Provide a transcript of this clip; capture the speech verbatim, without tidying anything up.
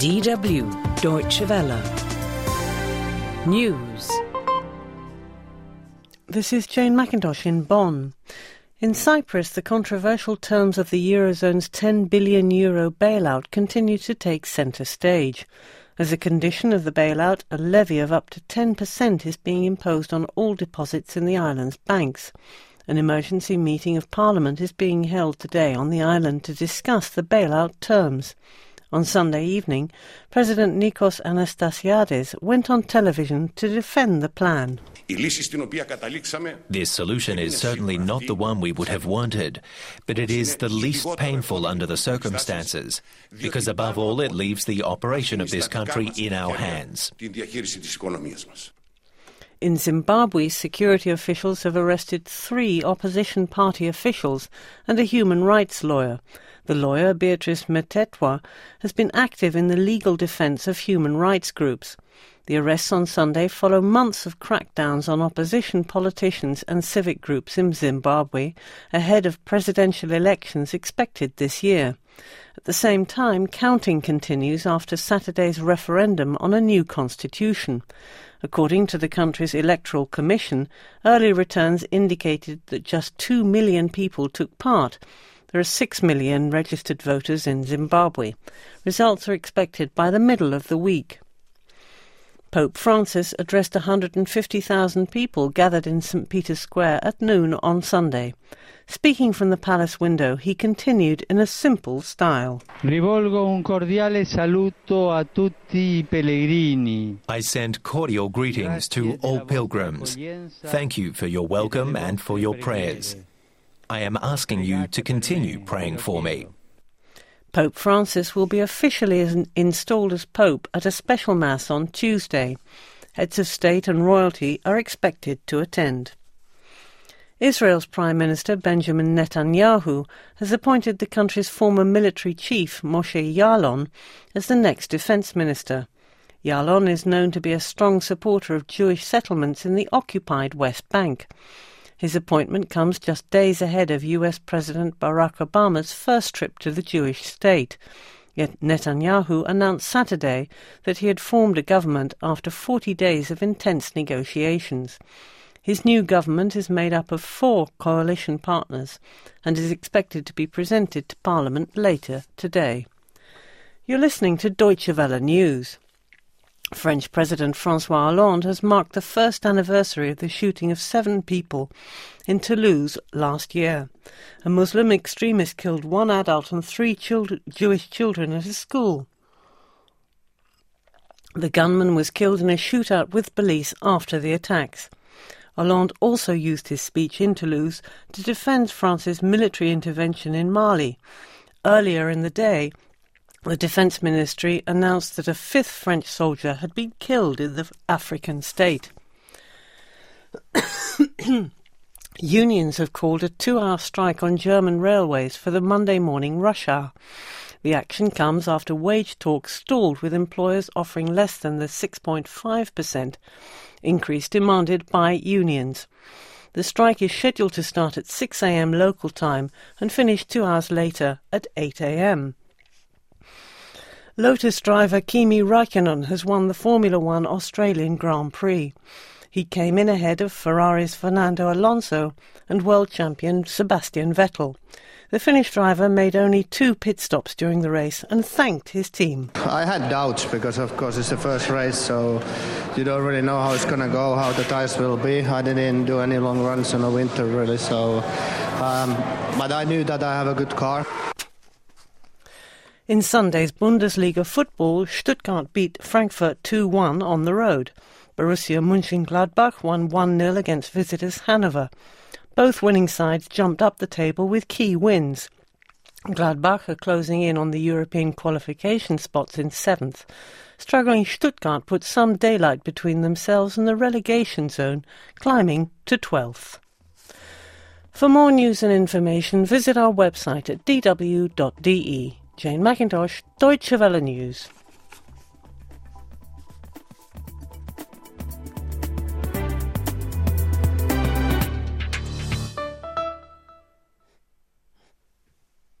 D W Deutsche Welle News. This is Jane McIntosh in Bonn. In Cyprus, the controversial terms of the Eurozone's ten billion euro bailout continue to take centre stage. As a condition of the bailout, a levy of up to ten percent is being imposed on all deposits in the island's banks. An emergency meeting of Parliament is being held today on the island to discuss the bailout terms. On Sunday evening, President Nikos Anastasiades went on television to defend the plan. This solution is certainly not the one we would have wanted, but it is the least painful under the circumstances, because above all it leaves the operation of this country in our hands. In Zimbabwe, security officials have arrested three opposition party officials and a human rights lawyer. The lawyer, Beatrice Mtetwa, has been active in the legal defence of human rights groups. The arrests on Sunday follow months of crackdowns on opposition politicians and civic groups in Zimbabwe, ahead of presidential elections expected this year. At the same time, counting continues after Saturday's referendum on a new constitution. According to the country's electoral commission, early returns indicated that just two million people took part. There are six million registered voters in Zimbabwe. Results are expected by the middle of the week. Pope Francis addressed one hundred fifty thousand people gathered in Saint Peter's Square at noon on Sunday. Speaking from the palace window, he continued in a simple style. Rivolgo un cordiale saluto a tutti I pellegrini. I send cordial greetings to all pilgrims. Thank you for your welcome and for your prayers. I am asking you to continue praying for me. Pope Francis will be officially installed as Pope at a special Mass on Tuesday. Heads of state and royalty are expected to attend. Israel's Prime Minister Benjamin Netanyahu has appointed the country's former military chief, Moshe Ya'alon, as the next defence minister. Ya'alon is known to be a strong supporter of Jewish settlements in the occupied West Bank. His appointment comes just days ahead of U S President Barack Obama's first trip to the Jewish state. Yet Netanyahu announced Saturday that he had formed a government after forty days of intense negotiations. His new government is made up of four coalition partners and is expected to be presented to Parliament later today. You're listening to Deutsche Welle News. French President François Hollande has marked the first anniversary of the shooting of seven people in Toulouse last year. A Muslim extremist killed one adult and three children, Jewish children at a school. The gunman was killed in a shootout with police after the attacks. Hollande also used his speech in Toulouse to defend France's military intervention in Mali. Earlier in the day, the Defence Ministry announced that a fifth French soldier had been killed in the African state. Unions have called a two-hour strike on German railways for the Monday morning rush hour. The action comes after wage talks stalled, with employers offering less than the six point five percent increase demanded by unions. The strike is scheduled to start at six a.m. local time and finish two hours later at eight a.m. Lotus driver Kimi Räikkönen has won the Formula One Australian Grand Prix. He came in ahead of Ferrari's Fernando Alonso and world champion Sebastian Vettel. The Finnish driver made only two pit stops during the race and thanked his team. I had doubts because, of course, it's the first race, so you don't really know how it's going to go, how the tires will be. I didn't do any long runs in the winter, really, so... Um, but I knew that I have a good car. In Sunday's Bundesliga football, Stuttgart beat Frankfurt two one on the road. Borussia Mönchengladbach won one nil against visitors Hanover. Both winning sides jumped up the table with key wins. Gladbach are closing in on the European qualification spots in seventh. Struggling Stuttgart put some daylight between themselves and the relegation zone, climbing to twelfth. For more news and information, visit our website at d w dot d e. Jane McIntosh, Deutsche Welle News.